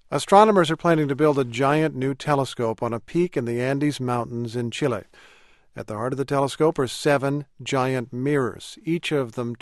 Astronomers are planning to build a giant new telescope on a peak in the Andes Mountains in Chile. At the heart of the telescope are 7 giant mirrors, each of them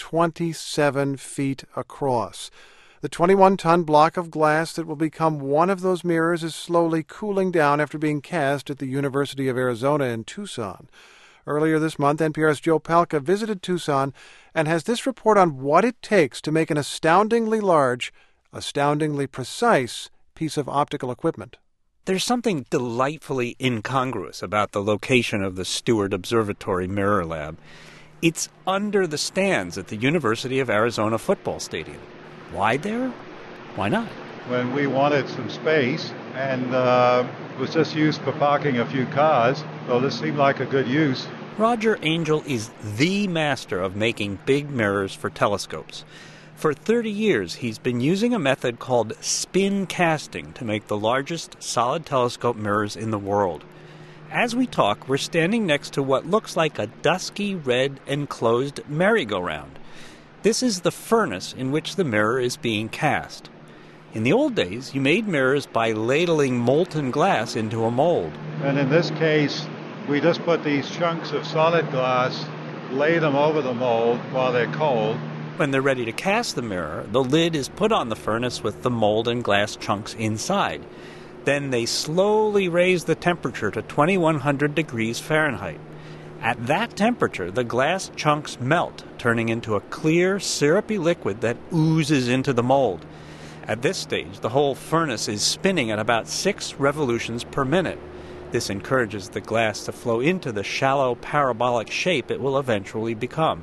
27 feet across. The 21-ton block of glass that will become one of those mirrors is slowly cooling down after being cast at the University of Arizona in Tucson. Earlier this month, NPR's Joe Palca visited Tucson and has this report on what it takes to make an astoundingly large, astoundingly precise piece of optical equipment. There's something delightfully incongruous about the location of the Steward Observatory Mirror Lab. It's under the stands at the University of Arizona football stadium. Why there? Why not? When we wanted some space, and it was just used for parking a few cars, so this seemed like a good use. Roger Angell is the master of making big mirrors for telescopes. For 30 years, he's been using a method called spin casting to make the largest solid telescope mirrors in the world. As we talk, we're standing next to what looks like a dusky red enclosed merry-go-round. This is the furnace in which the mirror is being cast. In the old days, you made mirrors by ladling molten glass into a mold. And in this case, we just put these chunks of solid glass, lay them over the mold while they're cold. When they're ready to cast the mirror, the lid is put on the furnace with the mold and glass chunks inside. Then they slowly raise the temperature to 2100 degrees Fahrenheit. At that temperature, the glass chunks melt, turning into a clear, syrupy liquid that oozes into the mold. At this stage, the whole furnace is spinning at about 6 revolutions per minute. This encourages the glass to flow into the shallow parabolic shape it will eventually become.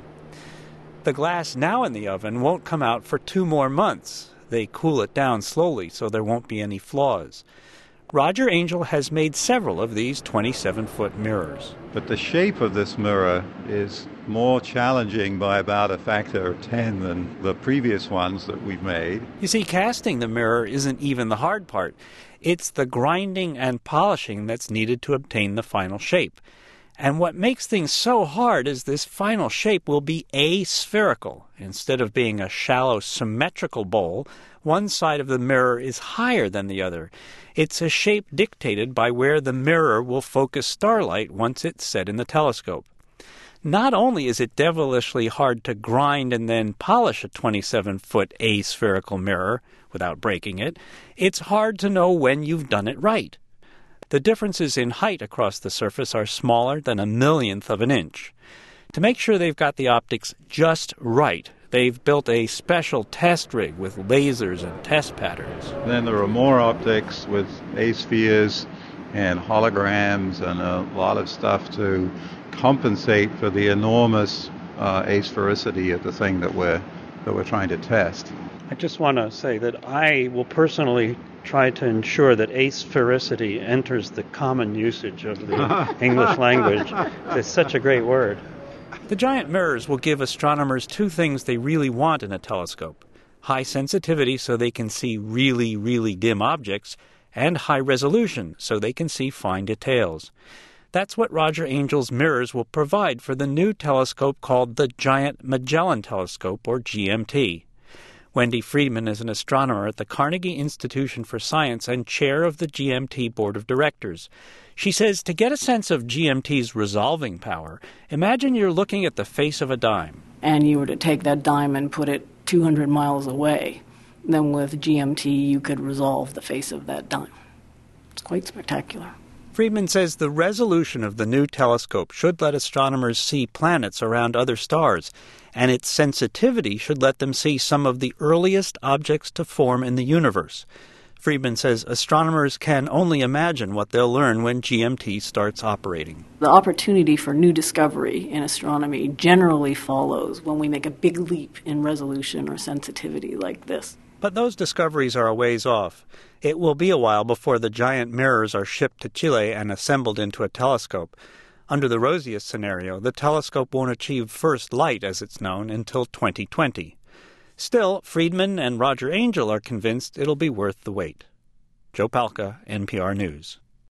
The glass now in the oven won't come out for 2 more months. They cool it down slowly so there won't be any flaws. Roger Angell has made several of these 27-foot mirrors. But the shape of this mirror is more challenging by about a factor of 10 than the previous ones that we've made. You see, casting the mirror isn't even the hard part. It's the grinding and polishing that's needed to obtain the final shape. And what makes things so hard is this final shape will be aspherical. Instead of being a shallow symmetrical bowl, one side of the mirror is higher than the other. It's a shape dictated by where the mirror will focus starlight once it's set in the telescope. Not only is it devilishly hard to grind and then polish a 27-foot aspherical mirror without breaking it, it's hard to know when you've done it right. The differences in height across the surface are smaller than a millionth of an inch. To make sure they've got the optics just right, they've built a special test rig with lasers and test patterns. Then there are more optics with aspheres and holograms and a lot of stuff to compensate for the enormous asphericity of the thing that we're trying to test. I just want to say that I will personally try to ensure that asphericity enters the common usage of the English language. It's such a great word. The giant mirrors will give astronomers 2 things they really want in a telescope: high sensitivity so they can see really, really dim objects, and high resolution so they can see fine details. That's what Roger Angell's mirrors will provide for the new telescope called the Giant Magellan Telescope, or GMT. Wendy Friedman is an astronomer at the Carnegie Institution for Science and chair of the GMT Board of Directors. She says to get a sense of GMT's resolving power, imagine you're looking at the face of a dime. And you were to take that dime and put it 200 miles away. Then with GMT, you could resolve the face of that dime. It's quite spectacular. Friedman says the resolution of the new telescope should let astronomers see planets around other stars, and its sensitivity should let them see some of the earliest objects to form in the universe. Friedman says astronomers can only imagine what they'll learn when GMT starts operating. The opportunity for new discovery in astronomy generally follows when we make a big leap in resolution or sensitivity like this. But those discoveries are a ways off. It will be a while before the giant mirrors are shipped to Chile and assembled into a telescope. Under the rosiest scenario, the telescope won't achieve first light, as it's known, until 2020. Still, Friedman and Roger Angell are convinced it'll be worth the wait. Joe Palca, NPR News.